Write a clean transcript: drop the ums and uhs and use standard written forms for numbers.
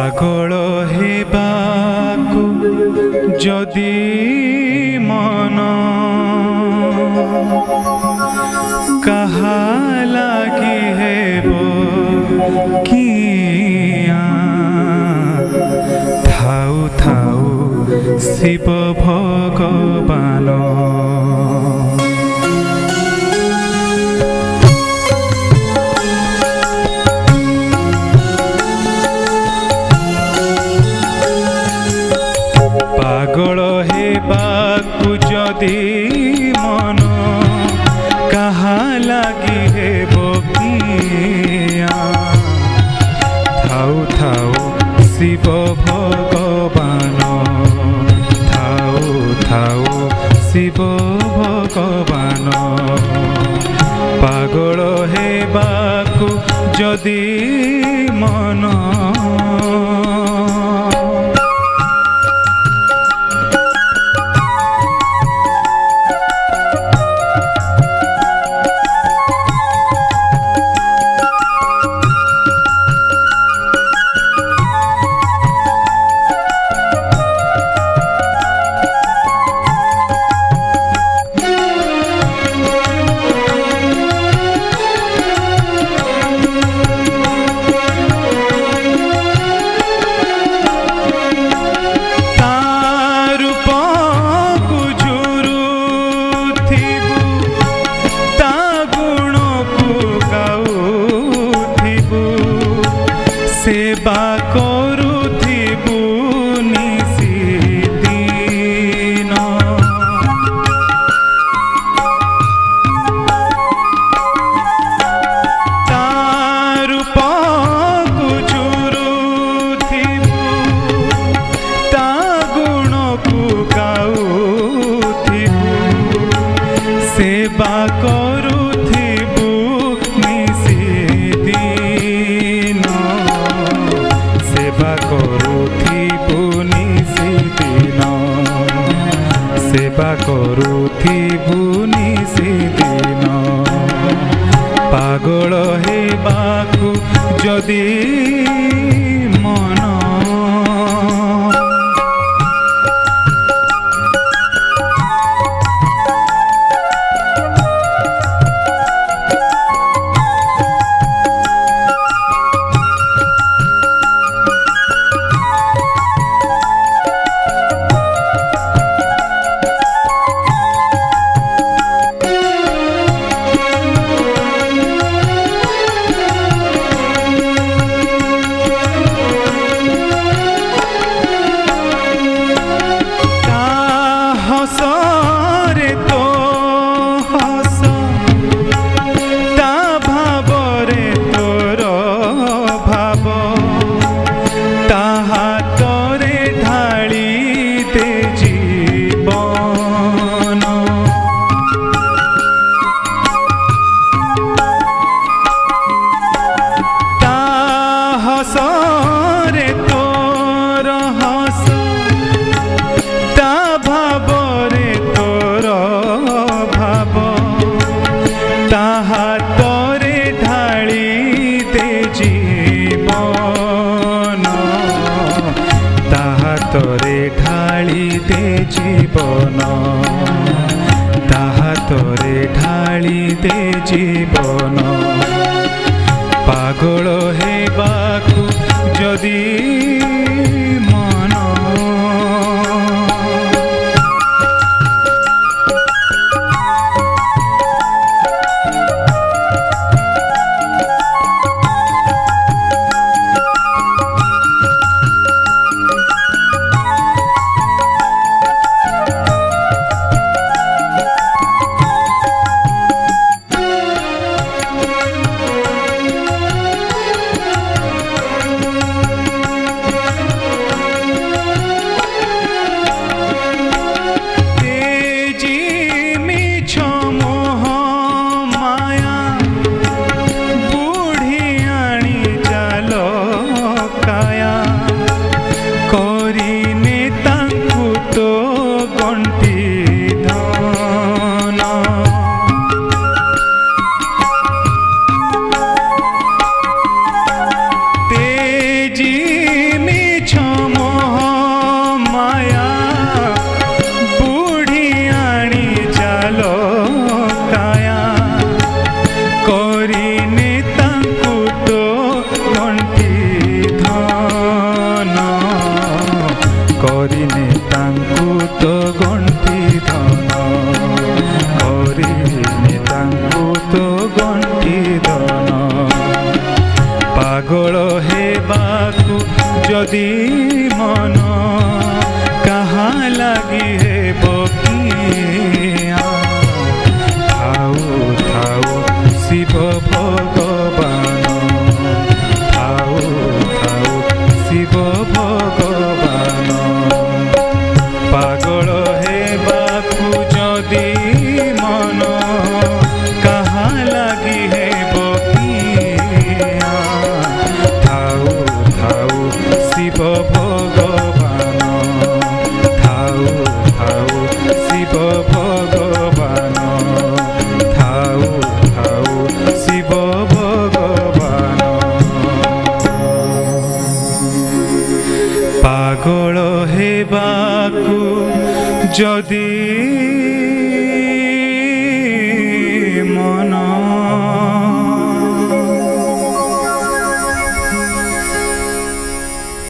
पागल हेबाकु जदि मन कहा लागी हेबो किया थाउ थाउ शिव भगवान पागल हेबाकु जदि मन कहा लागी हेबो किया थाउ थाउ शिव भगवान थाउ थाउ शिव भगवान पागल हेबाकु जदि मन सेवा करुथिबु निशिदिन ता रूपकु झुरुथिबु ता गुणकु गाउथिबु सेवा करुथिबु निशिदिन सेवा करुथिबु निशिदिन सेवा करुथिबु निशिदिन पागल हेबाकु जदि मन हसरे तो हस ता भावरे तोर भाव ता हातरे ढाली दे जीवन ता हसरे तोर हस ता भावरे तोर भाव ता हातरे ढाली दे जीवन ता हातरे ढाली दे जीवन ता हातरे ढाली दे जीवन पागल हेबाकु जदि मन पागल हेबाकु जदि मन कहा लगी हेबो किया थाऊ थाऊ शिव भगवान थाऊ थाऊ शिव भगवान पागल हेबाकु जदि मन कहा लगी हेबो किया थाऊ थाऊ शिव भगवान थाऊ थाऊ शिव भगवान थाऊ थाऊ शिव भगवान पागल हेबाकु जदि